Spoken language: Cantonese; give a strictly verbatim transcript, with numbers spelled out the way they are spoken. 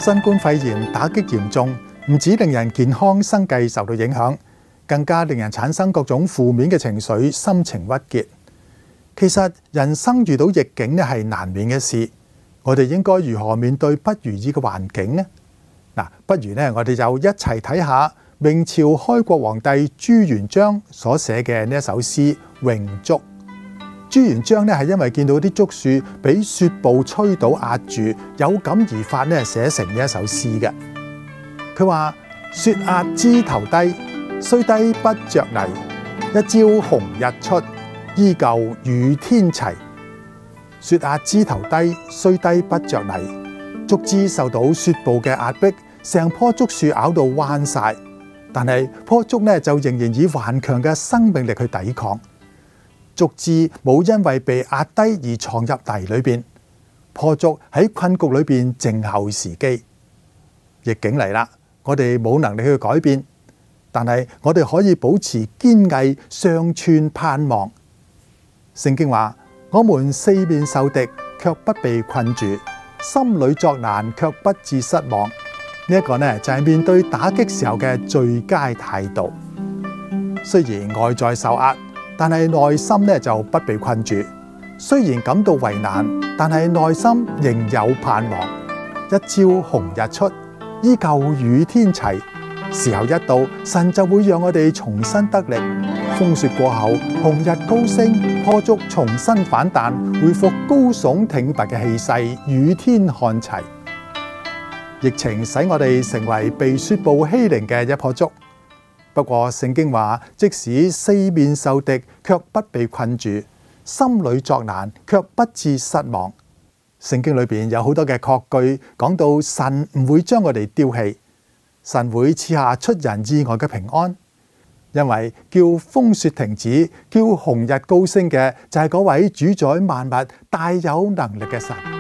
新冠肺炎打擊嚴重，唔止令人健康生計受到影響，更加令人產生各種負面嘅情緒，心情鬱結。其實人生遇到逆境咧係難免嘅事，我哋應該如何面對不如意嘅環境呢？嗱，不如咧我哋就一齊睇下明朝開國皇帝朱元璋所寫嘅呢一首詩《詠竹》。朱元璋咧係因為見到啲竹樹俾雪暴吹倒壓住，有感而發咧寫成呢一首詩嘅。佢話：雪壓枝頭低，雖低不着泥。一朝紅日出，依舊與天齊。雪壓枝頭低，雖低不着泥。竹枝受到雪暴嘅壓迫，成棵竹樹咬到彎晒，但係棵竹咧就仍然以頑強嘅生命力去抵抗。竹枝冇因為被壓低而藏入泥裏邊，棵竹喺困局裏邊靜候時機。逆境嚟啦，我哋冇能力去改變，但係我哋可以保持堅毅，尚存盼望。聖經話：我們四面受敵，卻不被困住；心裏作難，卻不致失望。呢一個呢就係面對打擊時候嘅最佳態度。雖然外在受壓，但係內心咧就不被困住，雖然感到為難，但係內心仍有盼望。一朝紅日出，依舊與天齊。時候一到，神就會讓我哋重新得力。風雪過後，紅日高升，棵竹重新反彈，恢復高聳挺拔嘅氣勢，與天看齊。疫情使我哋成為被雪暴欺凌嘅一棵竹。不過聖經話，即使四面受敵，卻不被困住；心裏作難，卻不致失望。聖經裏邊有好多嘅確據，講到神唔會將我哋丟棄，神會賜下出人意外嘅平安。因為叫風雪停止，叫紅日高升嘅就係嗰位主宰萬物、大有能力嘅神。